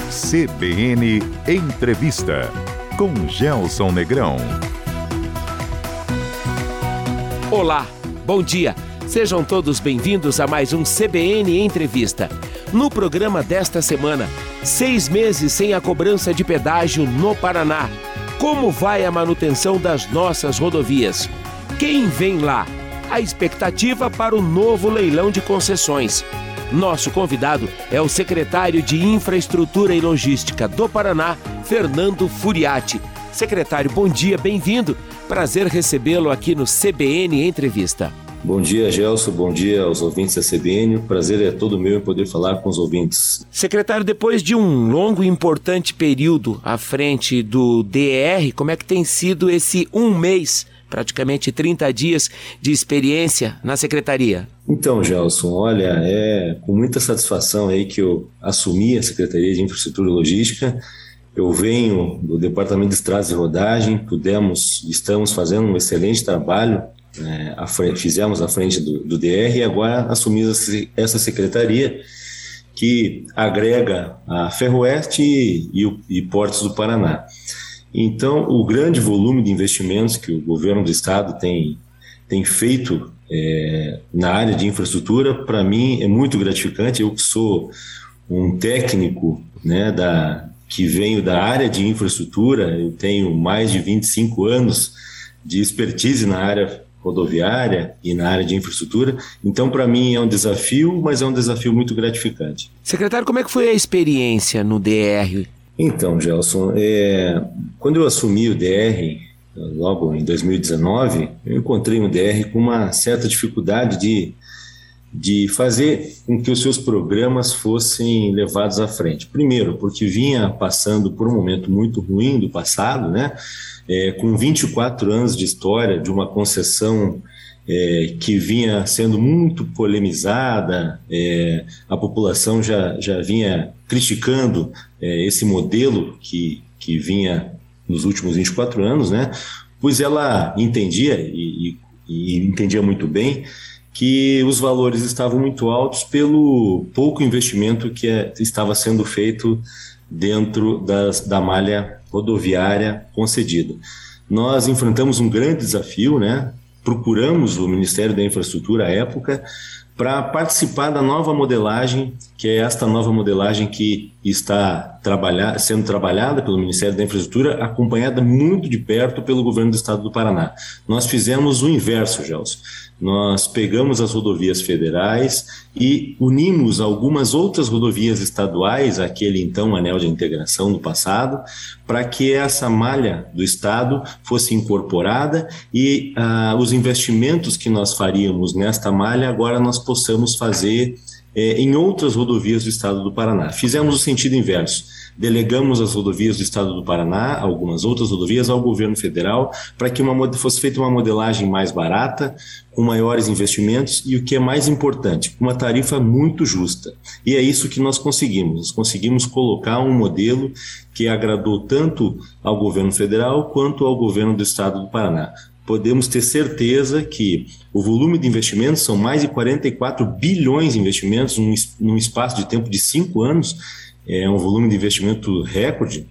CBN Entrevista, com Gelson Negrão. Olá, bom dia. Sejam todos bem-vindos a mais um CBN Entrevista. No programa desta semana, 6 meses sem a cobrança de pedágio no Paraná. Como vai a manutenção das nossas rodovias? Quem vem lá? A expectativa para o novo leilão de concessões. Nosso convidado é o secretário de Infraestrutura e Logística do Paraná, Fernando Furiati. Secretário, bom dia, bem-vindo. Prazer recebê-lo aqui no CBN Entrevista. Bom dia, Gelson. Bom dia aos ouvintes da CBN. O prazer é todo meu em poder falar com os ouvintes. Secretário, depois de um longo e importante período à frente do DR, como é que tem sido esse mês, praticamente 30 dias de experiência na Secretaria? Então, Gelson, olha, é com muita satisfação aí que eu assumi a Secretaria de Infraestrutura e Logística. Eu venho do Departamento de Estradas e Rodagem, estamos fazendo um excelente trabalho, fizemos à frente do DR e agora assumimos essa secretaria que agrega a Ferroeste e Portos do Paraná. Então, o grande volume de investimentos que o governo do estado tem feito na área de infraestrutura, para mim é muito gratificante. Eu que sou um técnico, que venho da área de infraestrutura, eu tenho mais de 25 anos de expertise na área rodoviária e na área de infraestrutura, então para mim é um desafio, mas é um desafio muito gratificante. Secretário, como é que foi a experiência no DR? Então, Gelson, quando eu assumi o DR, logo em 2019, eu encontrei um DR com uma certa dificuldade de fazer com que os seus programas fossem levados à frente. Primeiro, porque vinha passando por um momento muito ruim do passado, com 24 anos de história de uma concessão que vinha sendo muito polemizada, a população já vinha criticando esse modelo que vinha nos últimos 24 anos, pois ela entendia e entendia muito bem que os valores estavam muito altos pelo pouco investimento que estava sendo feito dentro da malha rodoviária concedida. Nós enfrentamos um grande desafio, procuramos o Ministério da Infraestrutura à época para participar da nova modelagem, que é esta nova modelagem que está sendo trabalhada pelo Ministério da Infraestrutura, acompanhada muito de perto pelo governo do estado do Paraná. Nós fizemos o inverso, Gelson. Nós pegamos as rodovias federais e unimos algumas outras rodovias estaduais, aquele então anel de integração do passado, para que essa malha do estado fosse incorporada e os investimentos que nós faríamos nesta malha agora nós possamos fazer em outras rodovias do estado do Paraná. Fizemos o sentido inverso. Delegamos as rodovias do estado do Paraná, algumas outras rodovias, ao governo federal, para que fosse feita uma modelagem mais barata, com maiores investimentos e, o que é mais importante, uma tarifa muito justa. E é isso que nós conseguimos. Nós conseguimos colocar um modelo que agradou tanto ao governo federal quanto ao governo do estado do Paraná. Podemos ter certeza que o volume de investimentos são mais de 44 bilhões de investimentos num espaço de tempo de 5 anos, é um volume de investimento recorde,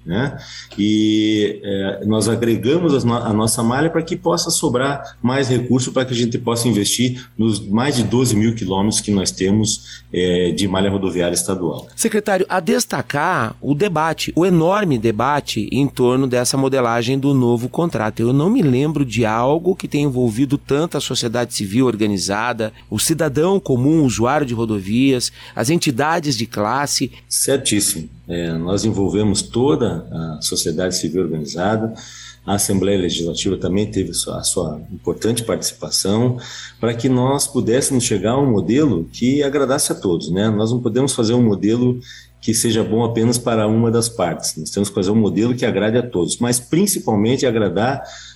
E nós agregamos a nossa malha para que possa sobrar mais recurso para que a gente possa investir nos mais de 12 mil quilômetros que nós temos de malha rodoviária estadual. Secretário, a destacar o enorme debate em torno dessa modelagem do novo contrato. Eu não me lembro de algo que tenha envolvido tanto a sociedade civil organizada, o cidadão comum, usuário de rodovias, as entidades de classe. Certíssimo. Nós envolvemos toda a sociedade civil organizada, a Assembleia Legislativa também teve a sua importante participação para que nós pudéssemos chegar a um modelo que agradasse a todos, Nós não podemos fazer um modelo que seja bom apenas para uma das partes, nós temos que fazer um modelo que agrade a todos, mas principalmente agradar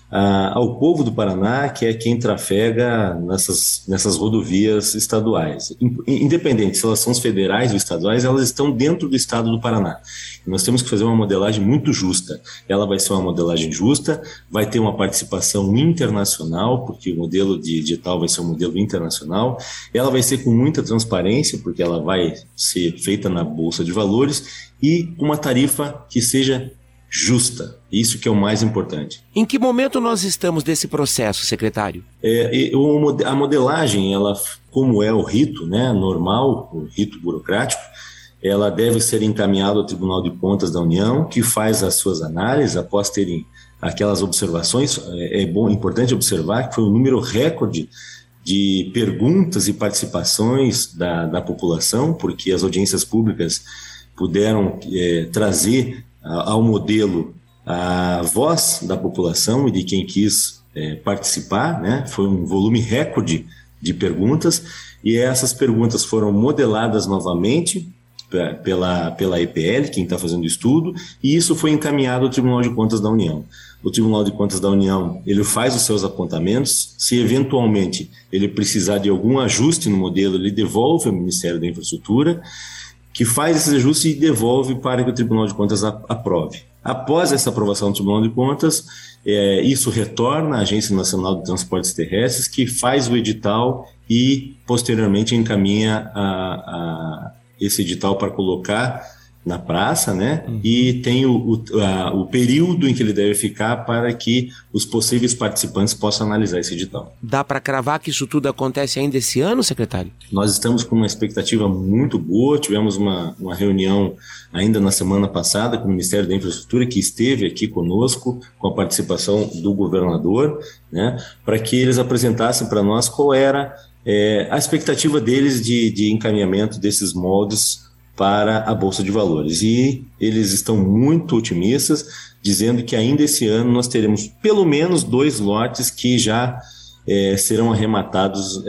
ao povo do Paraná, que é quem trafega nessas rodovias estaduais. Independente se elas são federais ou estaduais, elas estão dentro do estado do Paraná. E nós temos que fazer uma modelagem muito justa. Ela vai ser uma modelagem justa, vai ter uma participação internacional, porque o modelo de edital vai ser um modelo internacional. Ela vai ser com muita transparência, porque ela vai ser feita na Bolsa de Valores, e uma tarifa que seja justa. Isso que é o mais importante. Em que momento nós estamos desse processo, secretário? A modelagem, ela, como é o rito, né, normal, o rito burocrático, ela deve ser encaminhada ao Tribunal de Contas da União, que faz as suas análises após terem aquelas observações. Importante observar que foi um número recorde de perguntas e participações da população, porque as audiências públicas puderam trazer ao modelo a voz da população e de quem quis participar, né? Foi um volume recorde de perguntas, e essas perguntas foram modeladas novamente pela EPL, quem está fazendo o estudo, e isso foi encaminhado ao Tribunal de Contas da União. O Tribunal de Contas da União, ele faz os seus apontamentos. Se eventualmente ele precisar de algum ajuste no modelo, ele devolve ao Ministério da Infraestrutura, que faz esse ajuste e devolve para que o Tribunal de Contas aprove. Após essa aprovação do Tribunal de Contas, isso retorna à Agência Nacional de Transportes Terrestres, que faz o edital e, posteriormente, encaminha esse edital para colocar na praça, né? E tem o período em que ele deve ficar para que os possíveis participantes possam analisar esse edital. Dá para cravar que isso tudo acontece ainda esse ano, secretário? Nós estamos com uma expectativa muito boa. Tivemos uma reunião ainda na semana passada com o Ministério da Infraestrutura, que esteve aqui conosco, com a participação do governador, né? Para que eles apresentassem para nós qual era a expectativa deles de encaminhamento desses moldes para a Bolsa de Valores. E eles estão muito otimistas, dizendo que ainda esse ano nós teremos pelo menos 2 lotes que já serão arrematados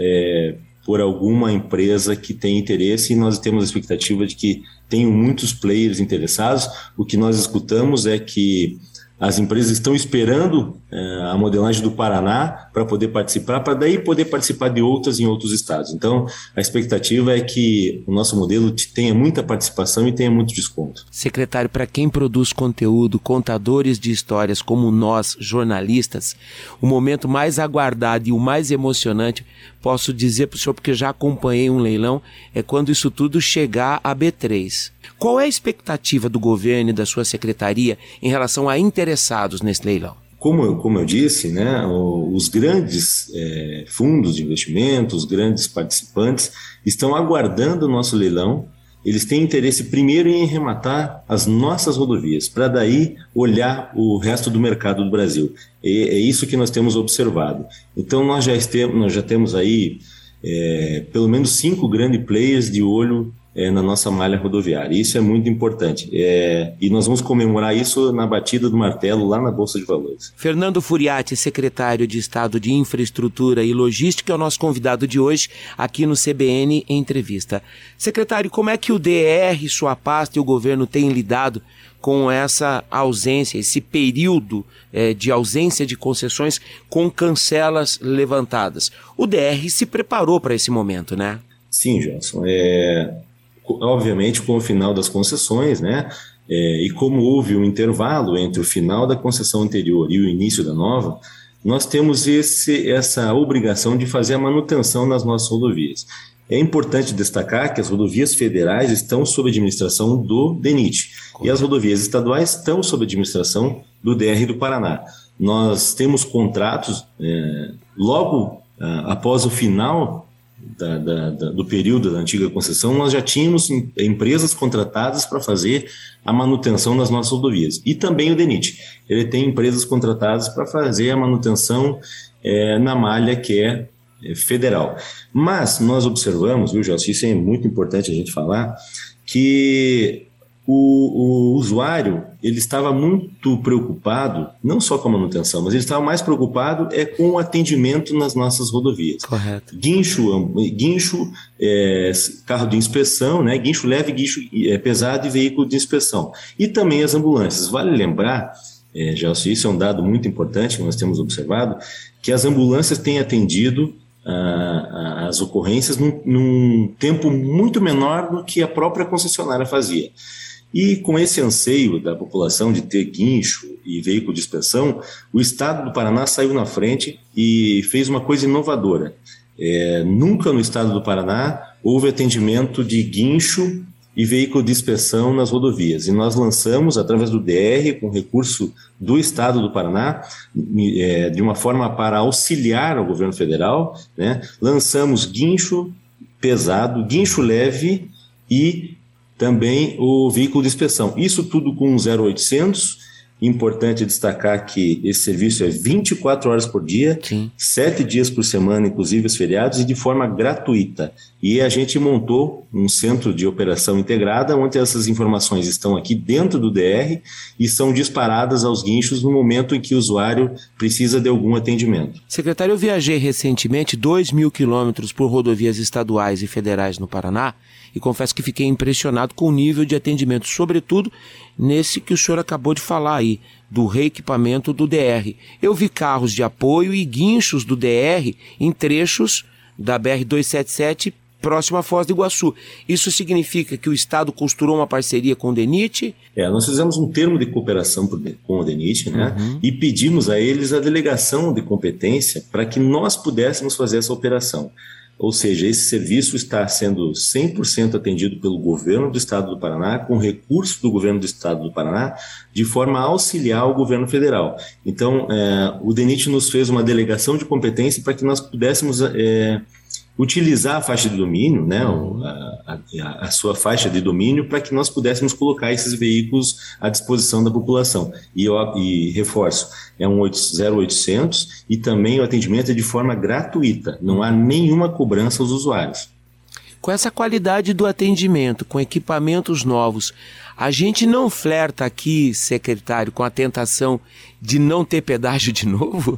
por alguma empresa que tem interesse, e nós temos a expectativa de que tenham muitos players interessados. O que nós escutamos é que as empresas estão esperando a modelagem do Paraná para poder participar, para daí poder participar de outras em outros estados. Então, a expectativa é que o nosso modelo tenha muita participação e tenha muito desconto. Secretário, para quem produz conteúdo, contadores de histórias como nós, jornalistas, o momento mais aguardado e o mais emocionante, posso dizer para o senhor, porque já acompanhei um leilão, é quando isso tudo chegar a B3. Qual é a expectativa do governo e da sua secretaria em relação a interessados nesse leilão? Como eu disse, né, os grandes fundos de investimento, os grandes participantes estão aguardando o nosso leilão. Eles têm interesse primeiro em arrematar as nossas rodovias, para daí olhar o resto do mercado do Brasil. É isso que nós temos observado. Então nós já temos aí pelo menos 5 grandes players de olho na nossa malha rodoviária. Isso é muito importante. E nós vamos comemorar isso na batida do martelo lá na Bolsa de Valores. Fernando Furiati, secretário de Estado de Infraestrutura e Logística, é o nosso convidado de hoje aqui no CBN Entrevista. Secretário, como é que o DR, sua pasta e o governo têm lidado com essa ausência, esse período de ausência de concessões com cancelas levantadas? O DR se preparou para esse momento, né? Sim, Gelson. Obviamente, com o final das concessões, né? E como houve um intervalo entre o final da concessão anterior e o início da nova, nós temos essa obrigação de fazer a manutenção nas nossas rodovias. É importante destacar que as rodovias federais estão sob administração do DENIT e as rodovias estaduais estão sob administração do DR do Paraná. Nós temos contratos logo após o final do período da antiga concessão. Nós já tínhamos empresas contratadas para fazer a manutenção das nossas rodovias. E também o DENIT. Ele tem empresas contratadas para fazer a manutenção na malha que é federal. Mas nós observamos, viu, Gelson, isso é muito importante a gente falar, que o usuário ele estava muito preocupado, não só com a manutenção, mas ele estava mais preocupado com o atendimento nas nossas rodovias. Correto. Guincho, carro de inspeção, né? Guincho leve, guincho pesado e veículo de inspeção. E também as ambulâncias. Vale lembrar Gelson, isso é um dado muito importante que nós temos observado, que as ambulâncias têm atendido as ocorrências num tempo muito menor do que a própria concessionária fazia. E com esse anseio da população de ter guincho e veículo de inspeção, o Estado do Paraná saiu na frente e fez uma coisa inovadora. Nunca no Estado do Paraná houve atendimento de guincho e veículo de inspeção nas rodovias. E nós lançamos, através do DR, com recurso do Estado do Paraná, de uma forma para auxiliar o governo federal, né? Lançamos guincho pesado, guincho leve e também o veículo de inspeção. Isso tudo com 0800. Importante destacar que esse serviço é 24 horas por dia, sim, 7 dias por semana, inclusive os feriados, e de forma gratuita. E a gente montou um centro de operação integrada, onde essas informações estão aqui dentro do DR e são disparadas aos guinchos no momento em que o usuário precisa de algum atendimento. Secretário, eu viajei recentemente 2.000 quilômetros por rodovias estaduais e federais no Paraná e confesso que fiquei impressionado com o nível de atendimento, sobretudo nesse que o senhor acabou de falar aí, do reequipamento do DR. Eu vi carros de apoio e guinchos do DR em trechos da BR-277 próximo à Foz do Iguaçu. Isso significa que o Estado costurou uma parceria com o DENIT? Nós fizemos um termo de cooperação com o DENIT, né? E pedimos a eles a delegação de competência para que nós pudéssemos fazer essa operação. Ou seja, esse serviço está sendo 100% atendido pelo governo do Estado do Paraná, com recursos do governo do Estado do Paraná, de forma a auxiliar o governo federal. Então, o DENIT nos fez uma delegação de competência para que nós pudéssemos utilizar a faixa de domínio, né, a sua faixa de domínio, para que nós pudéssemos colocar esses veículos à disposição da população. E reforço, é um 0800 e também o atendimento é de forma gratuita, não há nenhuma cobrança aos usuários. Com essa qualidade do atendimento, com equipamentos novos, a gente não flerta aqui, secretário, com a tentação de não ter pedágio de novo?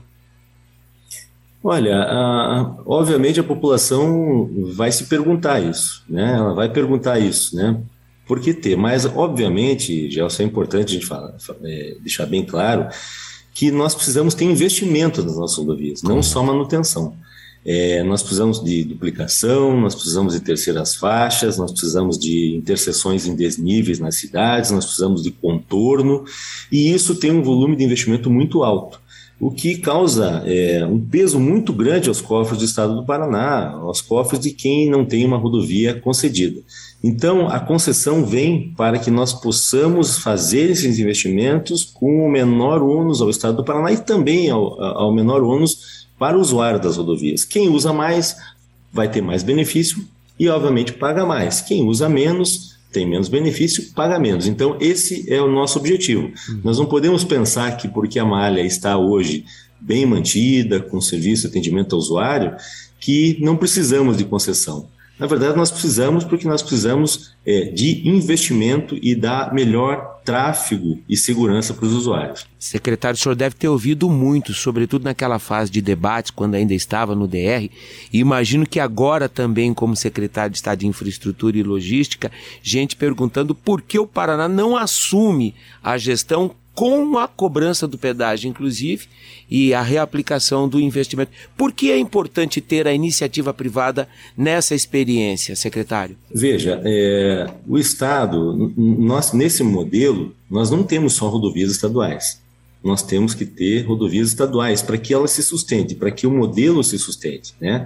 Olha, obviamente a população vai se perguntar isso, né? Ela vai perguntar isso, né? Por que ter? Mas, obviamente, Gelson, é importante a gente deixar bem claro que nós precisamos ter investimento nas nossas rodovias, não só manutenção. Nós precisamos de duplicação, nós precisamos de terceiras faixas, nós precisamos de interseções em desníveis nas cidades, nós precisamos de contorno, e isso tem um volume de investimento muito alto, o que causa um peso muito grande aos cofres do Estado do Paraná, aos cofres de quem não tem uma rodovia concedida. Então, a concessão vem para que nós possamos fazer esses investimentos com o menor ônus ao Estado do Paraná e também ao menor ônus para o usuário das rodovias. Quem usa mais vai ter mais benefício e, obviamente, paga mais. Quem usa menos tem menos benefício, paga menos. Então, esse é o nosso objetivo. Nós não podemos pensar que porque a malha está hoje bem mantida, com serviço de atendimento ao usuário, que não precisamos de concessão. Na verdade, nós precisamos porque nós precisamos de investimento e dar melhor tráfego e segurança para os usuários. Secretário, o senhor deve ter ouvido muito, sobretudo naquela fase de debates, quando ainda estava no DR, e imagino que agora também, como secretário de Estado de Infraestrutura e Logística, gente perguntando por que o Paraná não assume a gestão com a cobrança do pedágio, inclusive, e a reaplicação do investimento. Por que é importante ter a iniciativa privada nessa experiência, secretário? Veja, o Estado, nós nesse modelo, nós não temos só rodovias estaduais. Nós temos que ter rodovias estaduais para que elas se sustentem, para que o modelo se sustente, né?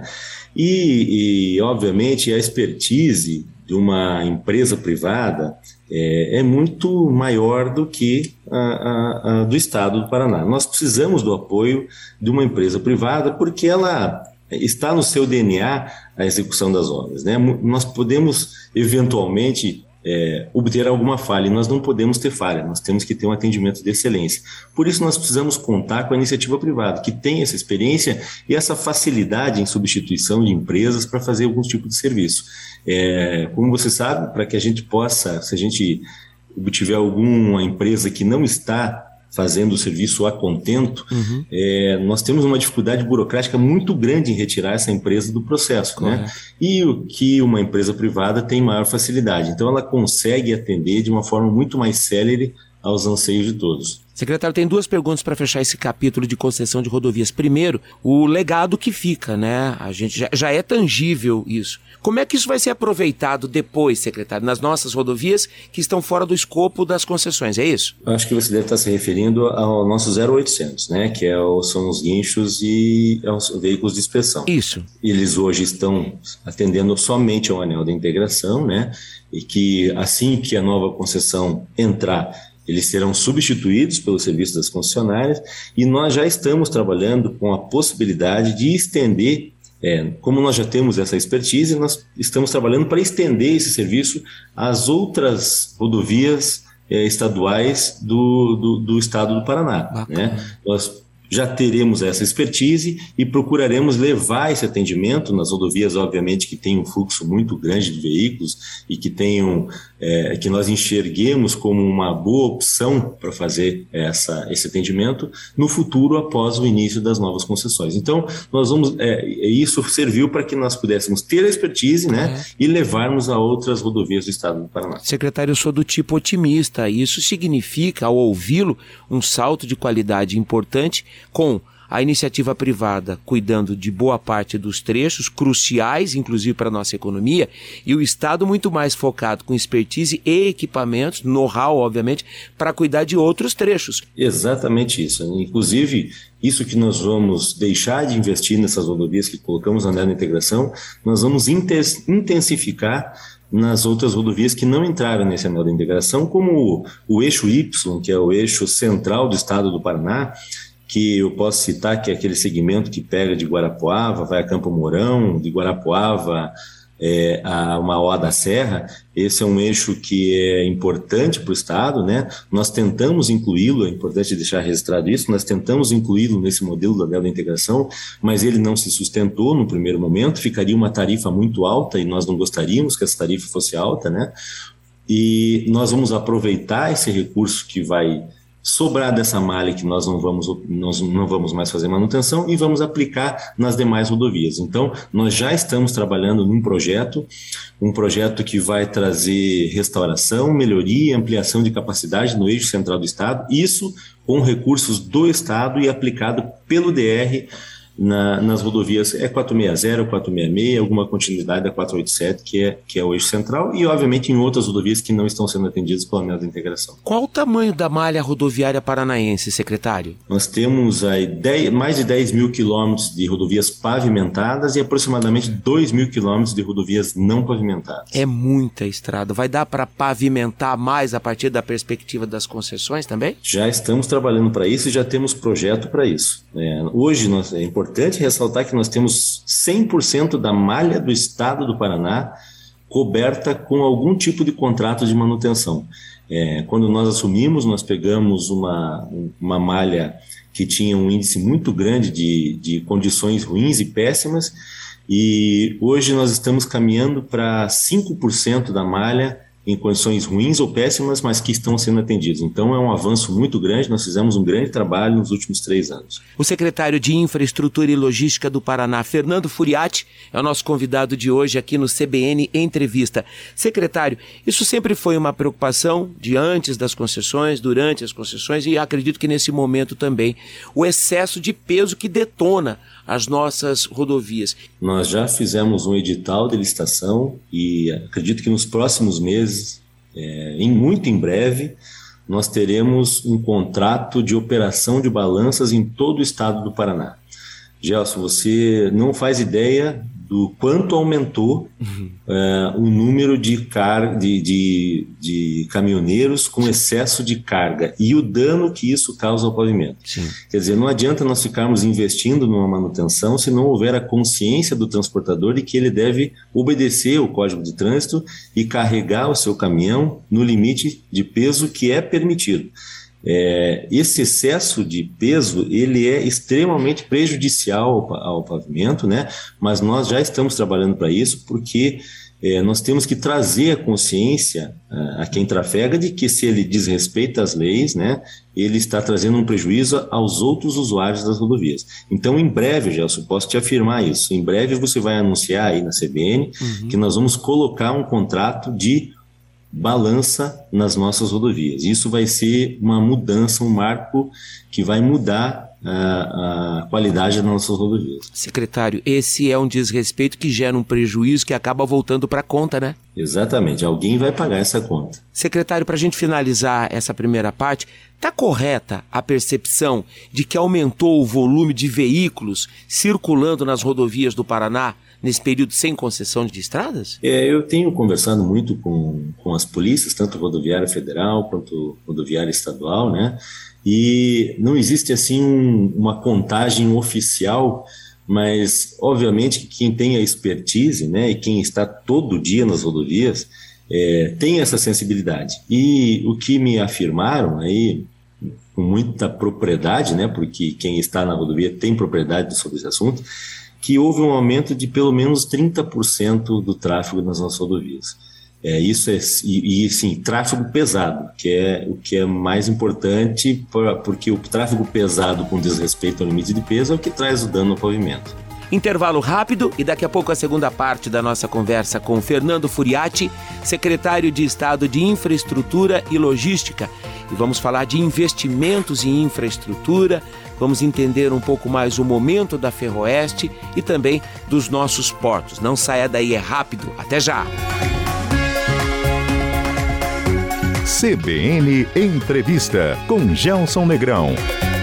E obviamente, a expertise de uma empresa privada é muito maior do que a do Estado do Paraná. Nós precisamos do apoio de uma empresa privada porque ela está no seu DNA a execução das obras, né? Nós podemos, eventualmente, obter alguma falha, e nós não podemos ter falha, nós temos que ter um atendimento de excelência. Por isso nós precisamos contar com a iniciativa privada, que tem essa experiência e essa facilidade em substituição de empresas para fazer alguns tipos de serviço. Como você sabe, para que a gente possa, se a gente obtiver alguma empresa que não está fazendo o serviço a contento, nós temos uma dificuldade burocrática muito grande em retirar essa empresa do processo, né? E o que uma empresa privada tem maior facilidade. Então, ela consegue atender de uma forma muito mais célere aos anseios de todos. Secretário, tem 2 perguntas para fechar esse capítulo de concessão de rodovias. Primeiro, o legado que fica, né? A gente já é tangível isso. Como é que isso vai ser aproveitado depois, secretário, nas nossas rodovias que estão fora do escopo das concessões, é isso? Eu acho que você deve estar se referindo ao nosso 0800, né? Que são os guinchos e aos veículos de inspeção. Isso. Eles hoje estão atendendo somente ao anel da integração, né? E que assim que a nova concessão entrar, eles serão substituídos pelo serviço das concessionárias, e nós já estamos trabalhando com a possibilidade de estender, como nós já temos essa expertise, nós estamos trabalhando para estender esse serviço às outras rodovias estaduais do estado do Paraná. Né? Nós já teremos essa expertise e procuraremos levar esse atendimento nas rodovias, obviamente, que tem um fluxo muito grande de veículos e que que nós enxerguemos como uma boa opção para fazer esse atendimento no futuro após o início das novas concessões. Então, nós vamos, isso serviu para que nós pudéssemos ter a expertise, né, e levarmos a outras rodovias do estado do Paraná. Secretário, eu sou do tipo otimista. Isso significa, ao ouvi-lo, um salto de qualidade importante, com a iniciativa privada cuidando de boa parte dos trechos, cruciais, inclusive para a nossa economia, e o Estado muito mais focado com expertise e equipamentos, know-how, obviamente, para cuidar de outros trechos. Exatamente isso. Inclusive, isso que nós vamos deixar de investir nessas rodovias que colocamos na anel da integração, nós vamos intensificar nas outras rodovias que não entraram nesse anel da integração, como o eixo Y, que é o eixo central do estado do Paraná, que eu posso citar que é aquele segmento que pega de Guarapuava, vai a Campo Mourão, de Guarapuava a Mauá da Serra. Esse é um eixo que é importante para o estado, né? Nós tentamos incluí-lo, é importante deixar registrado isso, nós tentamos incluí-lo nesse modelo do anel da integração, mas ele não se sustentou no primeiro momento, ficaria uma tarifa muito alta e nós não gostaríamos que essa tarifa fosse alta, né? E nós vamos aproveitar esse recurso que vai sobrar dessa malha que nós não vamos mais fazer manutenção e vamos aplicar nas demais rodovias. Então, nós já estamos trabalhando num projeto que vai trazer restauração, melhoria e ampliação de capacidade no eixo central do estado, isso com recursos do estado e aplicado pelo DR nas rodovias 460, 466, alguma continuidade da 487, que é o eixo central, e obviamente em outras rodovias que não estão sendo atendidas pelo anel da integração. Qual o tamanho da malha rodoviária paranaense, secretário? Nós temos aí mais de 10 mil quilômetros de rodovias pavimentadas e aproximadamente 2 mil quilômetros de rodovias não pavimentadas. É muita estrada. Vai dar para pavimentar mais a partir da perspectiva das concessões também? Já estamos trabalhando para isso e já temos projeto para isso. Hoje é importante ressaltar que nós temos 100% da malha do estado do Paraná coberta com algum tipo de contrato de manutenção. Quando nós assumimos, nós pegamos uma malha que tinha um índice muito grande de condições ruins e péssimas, e hoje nós estamos caminhando para 5% da malha em condições ruins ou péssimas, mas que estão sendo atendidos. Então é um avanço muito grande, nós fizemos um grande trabalho nos últimos 3 anos. O secretário de Infraestrutura e Logística do Paraná, Fernando Furiati, é o nosso convidado de hoje aqui no CBN Entrevista. Secretário, isso sempre foi uma preocupação de antes das concessões, durante as concessões e acredito que nesse momento também, o excesso de peso que detona as nossas rodovias. Nós já fizemos um edital de licitação e acredito que nos próximos meses, muito em breve, nós teremos um contrato de operação de balanças em todo o estado do Paraná. Gelson, você não faz ideia do quanto aumentou o número de caminhoneiros com excesso de carga e o dano que isso causa ao pavimento. Sim. Quer dizer, não adianta nós ficarmos investindo numa manutenção se não houver a consciência do transportador de que ele deve obedecer o Código de Trânsito e carregar o seu caminhão no limite de peso que é permitido. Esse excesso de peso ele é extremamente prejudicial ao pavimento, né? Mas nós já estamos trabalhando para isso porque nós temos que trazer a consciência a quem trafega de que se ele desrespeita as leis, né, ele está trazendo um prejuízo aos outros usuários das rodovias. Então, em breve, Gelson, posso te afirmar isso, em breve você vai anunciar aí na CBN que nós vamos colocar um contrato de balança nas nossas rodovias. Isso vai ser uma mudança, um marco que vai mudar a qualidade das nossas rodovias. Secretário, esse é um desrespeito que gera um prejuízo que acaba voltando para a conta, né? Exatamente, alguém vai pagar essa conta. Secretário, para a gente finalizar essa primeira parte, está correta a percepção de que aumentou o volume de veículos circulando nas rodovias do Paraná nesse período sem concessão de estradas? Eu tenho conversado muito com as polícias, tanto rodoviária federal quanto rodoviária estadual, né? E não existe assim uma contagem oficial, mas obviamente que quem tem a expertise, né, e quem está todo dia nas rodovias tem essa sensibilidade. E o que me afirmaram aí com muita propriedade, né, porque quem está na rodovia tem propriedade sobre esse assunto, que houve um aumento de pelo menos 30% do tráfego nas nossas rodovias. Isso sim, tráfego pesado, que é o que é mais importante, porque o tráfego pesado com desrespeito ao limite de peso é o que traz o dano ao pavimento. Intervalo rápido e daqui a pouco a segunda parte da nossa conversa com Fernando Furiati, secretário de Estado de Infraestrutura e Logística. E vamos falar de investimentos em infraestrutura, vamos entender um pouco mais o momento da Ferroeste e também dos nossos portos. Não saia daí, é rápido. Até já! CBN Entrevista com Gelson Negrão.